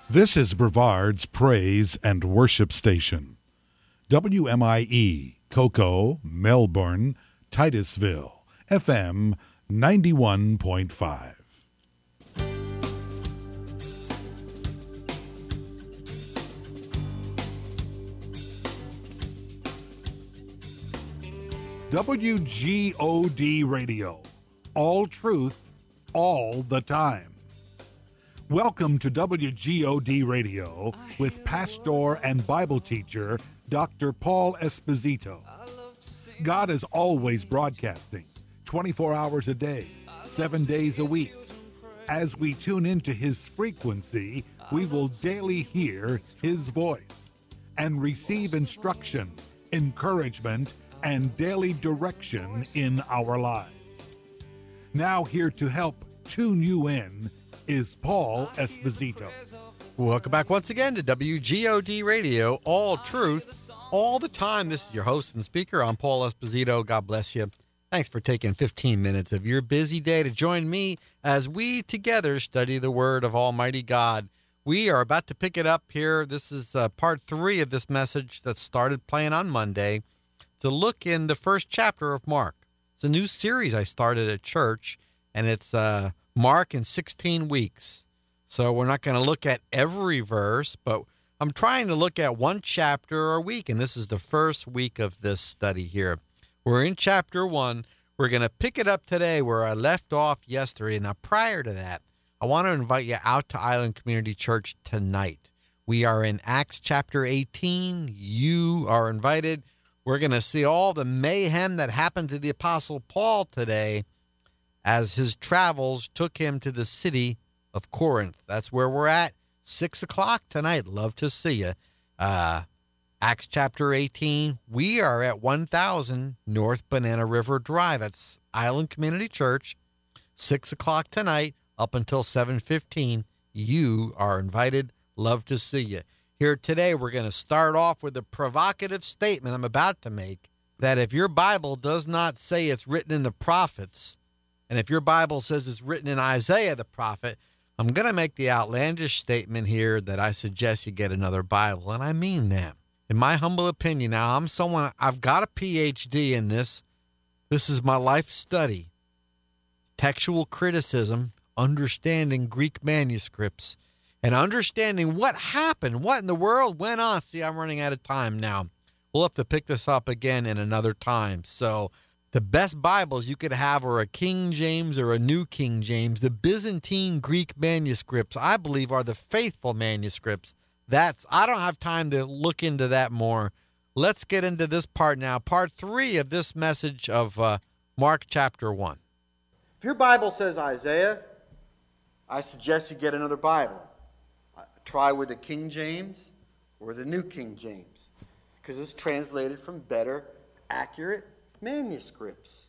This is Brevard's Praise and Worship Station. WMIE, Cocoa, Melbourne, Titusville, FM 91.5. WGOD Radio. All truth, all the time. Welcome to WGOD Radio with pastor and Bible teacher Dr. Paul Esposito. God is always broadcasting 24 hours a day, 7 days a week. As we tune into his frequency, we will daily hear his voice and receive instruction, encouragement, and daily direction in our lives. Now here to help tune you in is Paul Esposito. Welcome back once again to WGOD Radio, all truth, all the time. This is your host and speaker. I'm Paul Esposito. God bless you. Thanks for taking 15 minutes of your busy day to join me as we together study the Word of Almighty God. We are about to pick it up here. This is part 3 of this message that started playing on Monday to look in the first chapter of Mark. It's a new series I started at church, and it's Mark in 16 weeks. So we're not going to look at every verse, but I'm trying to look at one chapter a week, and this is the first week of this study here. We're in chapter 1. We're going to pick it up today where I left off yesterday. Now, prior to that, I want to invite you out to Island Community Church tonight. We are in Acts chapter 18. You are invited. We're going to see all the mayhem that happened to the Apostle Paul today as his travels took him to the city of Corinth. That's where we're at, 6 o'clock tonight. Love to see you. Acts chapter 18. We are at 1000 North Banana River Drive. That's Island Community Church, 6 o'clock tonight up until 7:15. You are invited. Love to see you. Here today, we're going to start off with a provocative statement I'm about to make, that if your Bible does not say it's written in the prophets, and if your Bible says it's written in Isaiah the prophet, I'm going to make the outlandish statement here that I suggest you get another Bible, and I mean that. In my humble opinion, now I've got a PhD in this. This is my life study. Textual criticism, understanding Greek manuscripts, and understanding what happened, what in the world went on. See, I'm running out of time now. We'll have to pick this up again in another time. So the best Bibles you could have are a King James or a New King James. The Byzantine Greek manuscripts, I believe, are the faithful manuscripts. I don't have time to look into that more. Let's get into this part now, part 3 of this message of Mark chapter 1. If your Bible says Isaiah, I suggest you get another Bible. Try with the King James or the New King James, because it's translated from better, accurate manuscripts.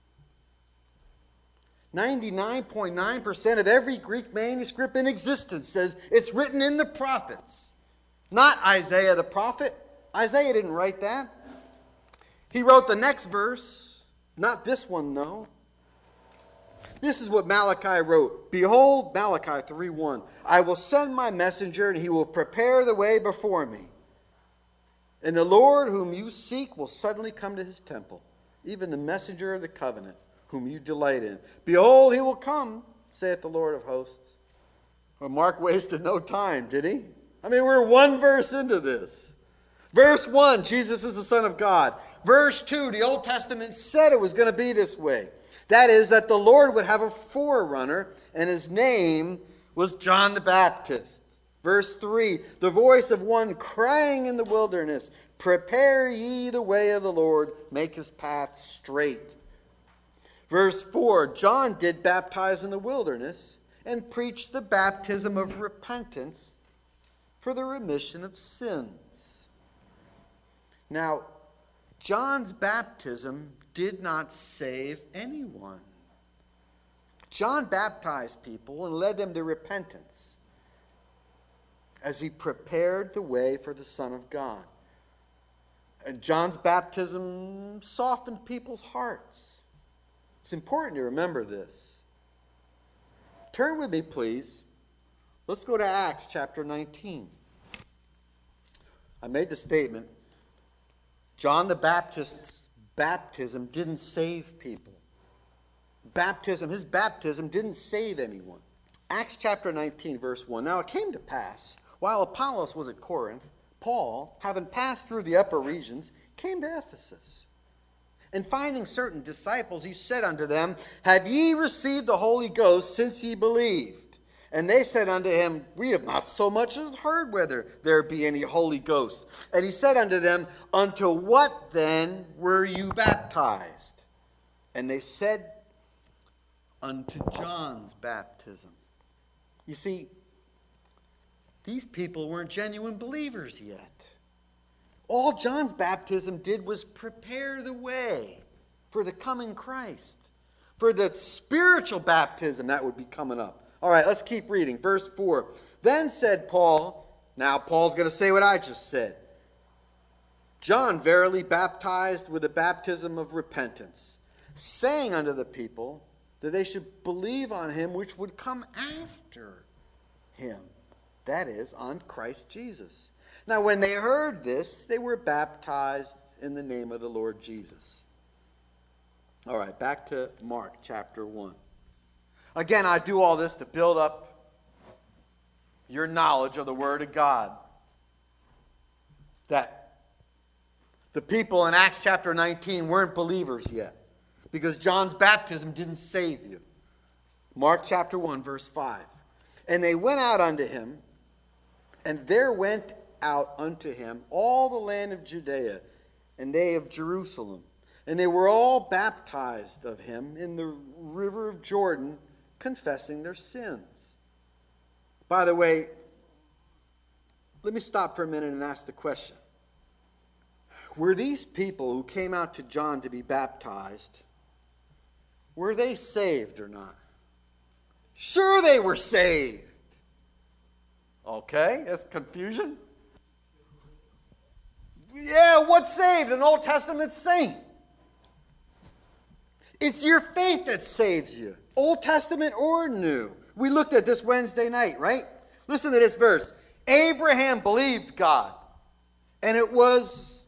99.9% of every Greek manuscript in existence says it's written in the prophets. Not Isaiah the prophet. Isaiah didn't write that. He wrote the next verse. Not this one, though. This is what Malachi wrote. Behold, Malachi 3:1. I will send my messenger, and he will prepare the way before me. And the Lord whom you seek will suddenly come to his temple, even the messenger of the covenant, whom you delight in. Behold, he will come, saith the Lord of hosts. Well, Mark wasted no time, did he? I mean, we're one verse into this. Verse 1, Jesus is the Son of God. Verse 2, the Old Testament said it was going to be this way. That is, that the Lord would have a forerunner, and his name was John the Baptist. Verse 3, the voice of one crying in the wilderness, prepare ye the way of the Lord, make his path straight. Verse 4, John did baptize in the wilderness and preached the baptism of repentance for the remission of sins. Now, John's baptism did not save anyone. John baptized people and led them to repentance as he prepared the way for the Son of God. And John's baptism softened people's hearts. It's important to remember this. Turn with me, please, Let's go to Acts chapter 19. I made the statement, John the Baptist's baptism didn't save people. His baptism didn't save anyone. Acts chapter 19, verse 1. Now it came to pass, while Apollos was at Corinth, Paul, having passed through the upper regions, came to Ephesus. And finding certain disciples, he said unto them, Have ye received the Holy Ghost since ye believed? And they said unto him, We have not so much as heard whether there be any Holy Ghost. And he said unto them, Unto what then were you baptized? And they said, Unto John's baptism. You see, these people weren't genuine believers yet. All John's baptism did was prepare the way for the coming Christ, for the spiritual baptism that would be coming up. All right, let's keep reading. Verse 4. Then said Paul, now Paul's going to say what I just said. John verily baptized with the baptism of repentance, saying unto the people that they should believe on him which would come after him, that is, on Christ Jesus. Now when they heard this, they were baptized in the name of the Lord Jesus. All right, back to Mark chapter 1. Again, I do all this to build up your knowledge of the Word of God. That the people in Acts chapter 19 weren't believers yet, because John's baptism didn't save you. Mark chapter 1, verse 5. And they went out unto him, and there went out unto him all the land of Judea, and they of Jerusalem. And they were all baptized of him in the river of Jordan, confessing their sins. By the way, let me stop for a minute and ask the question. Were these people who came out to John to be baptized, were they saved or not? Sure they were saved. Okay, that's confusion. Yeah, what's saved? An Old Testament saint. It's your faith that saves you. Old Testament or New. We looked at this Wednesday night, right? Listen to this verse. Abraham believed God, and it was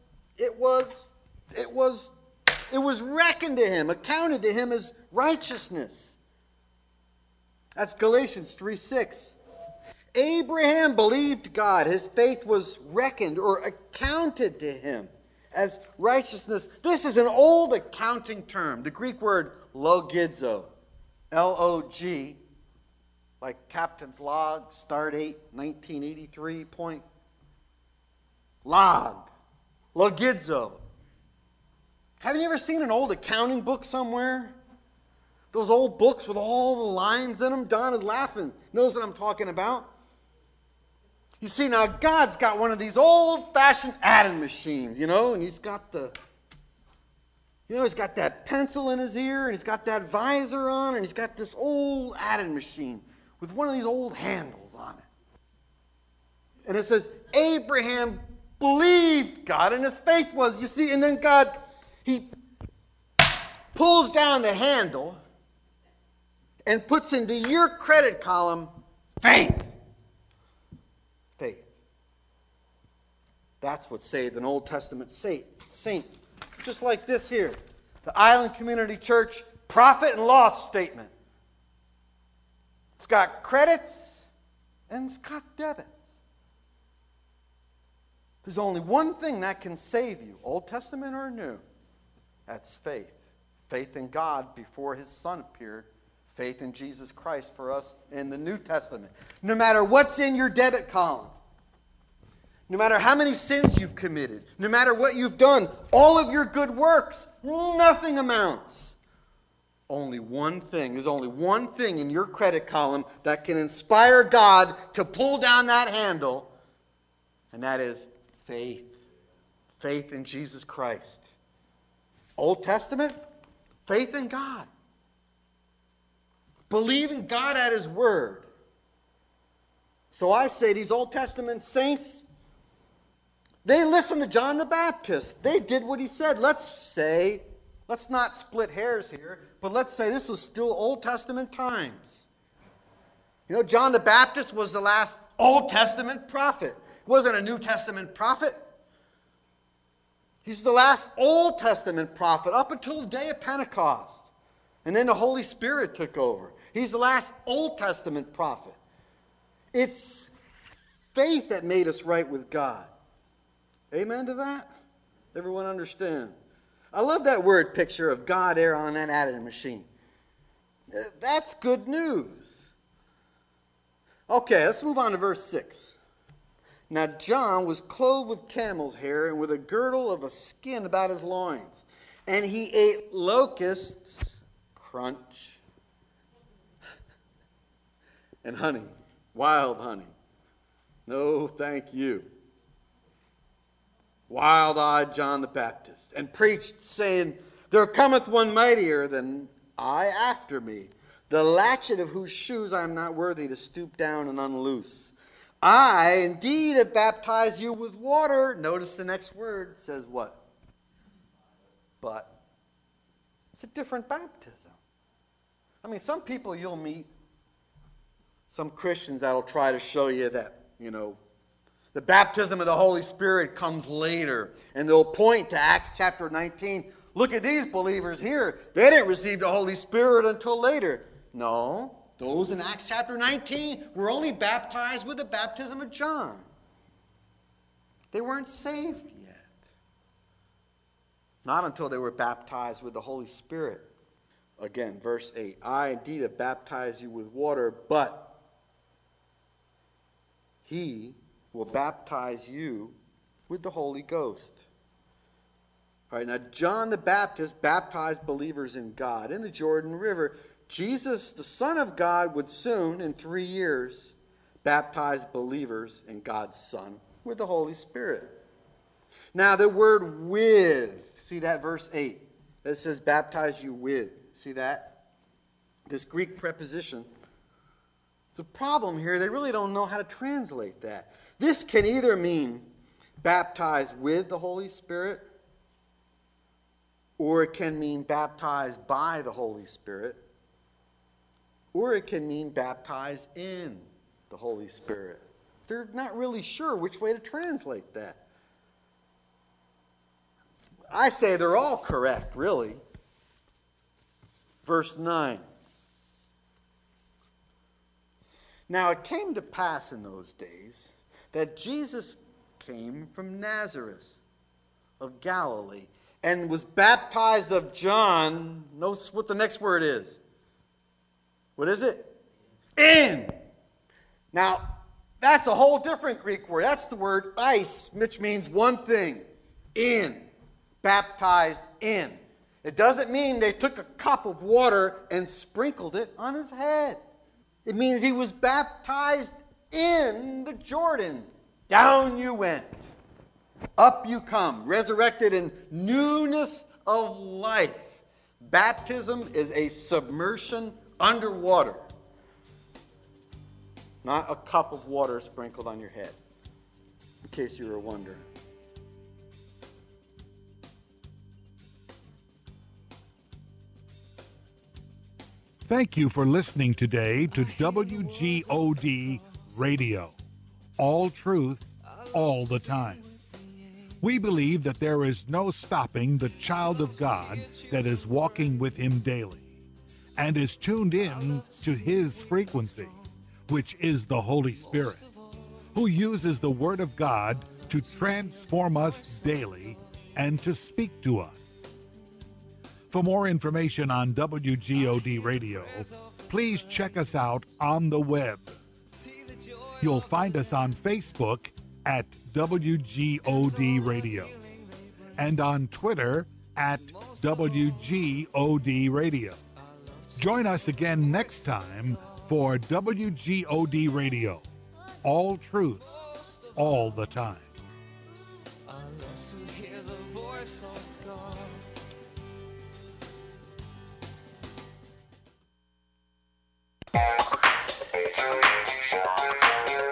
reckoned to him, accounted to him as righteousness. That's Galatians 3:6. Abraham believed God. His faith was reckoned or accounted to him as righteousness. This is an old accounting term. The Greek word logizo. L-O-G, like Captain's Log, Start 8, 1983 point. Log. Logizo. Haven't you ever seen an old accounting book somewhere? Those old books with all the lines in them? Don is laughing. Knows what I'm talking about. You see, now God's got one of these old-fashioned adding machines, and he's got he's got that pencil in his ear, and he's got that visor on, and he's got this old adding machine with one of these old handles on it. And it says, Abraham believed God, and his faith was, you see, and then God, he pulls down the handle and puts into your credit column faith. Faith. That's what saved an Old Testament saint. Just like this here. The Island Community Church profit and loss statement. It's got credits and it's got debits. There's only one thing that can save you, Old Testament or New. That's faith. Faith in God before his Son appeared. Faith in Jesus Christ for us in the New Testament. No matter what's in your debit column, no matter how many sins you've committed, no matter what you've done, all of your good works, nothing amounts. Only one thing. There's only one thing in your credit column that can inspire God to pull down that handle, and that is faith. Faith in Jesus Christ. Old Testament, faith in God. Believing God at his word. So I say these Old Testament saints, they listened to John the Baptist. They did what he said. Let's not split hairs here, but let's say this was still Old Testament times. You know, John the Baptist was the last Old Testament prophet. He wasn't a New Testament prophet. He's the last Old Testament prophet up until the day of Pentecost. And then the Holy Spirit took over. He's the last Old Testament prophet. It's faith that made us right with God. Amen to that? Everyone understand? I love that word picture of God there on that adding machine. That's good news. Okay, let's move on to verse 6. Now John was clothed with camel's hair and with a girdle of a skin about his loins. And he ate locusts, crunch, and honey, wild honey. No, thank you. Wild-eyed John the Baptist, and preached, saying, There cometh one mightier than I after me, the latchet of whose shoes I am not worthy to stoop down and unloose. I indeed have baptized you with water. Notice the next word says what? But. It's a different baptism. I mean, some people you'll meet, some Christians that'll try to show you that, the baptism of the Holy Spirit comes later. And they'll point to Acts chapter 19. Look at these believers here. They didn't receive the Holy Spirit until later. No, those in Acts chapter 19 were only baptized with the baptism of John. They weren't saved yet. Not until they were baptized with the Holy Spirit. Again, verse 8. I indeed have baptized you with water, but he will baptize you with the Holy Ghost. All right, now John the Baptist baptized believers in God in the Jordan River. Jesus, the Son of God, would soon, in 3 years, baptize believers in God's Son with the Holy Spirit. Now, the word with, see that verse 8? That says baptize you with. See that? This Greek preposition. It's a problem here. They really don't know how to translate that. This can either mean baptized with the Holy Spirit, or it can mean baptized by the Holy Spirit, or it can mean baptized in the Holy Spirit. They're not really sure which way to translate that. I say they're all correct, really. Verse 9. Now it came to pass in those days that Jesus came from Nazareth of Galilee and was baptized of John. Notice what the next word is. What is it? In. Now, that's a whole different Greek word. That's the word eis, which means one thing. In. Baptized in. It doesn't mean they took a cup of water and sprinkled it on his head. It means he was baptized in the Jordan. Down you went. Up you come. Resurrected in newness of life. Baptism is a submersion underwater. Not a cup of water sprinkled on your head. In case you were wondering. Thank you for listening today to WGOD Radio. All truth, all the time. We believe that there is no stopping the child of God that is walking with him daily and is tuned in to his frequency, which is the Holy Spirit, who uses the Word of God to transform us daily and to speak to us. For more information on WGOD Radio, please check us out on the web. You'll find us on Facebook at WGOD Radio and on Twitter at WGOD Radio. Join us again next time for WGOD Radio. All truth, all the time. I love to hear the voice of God.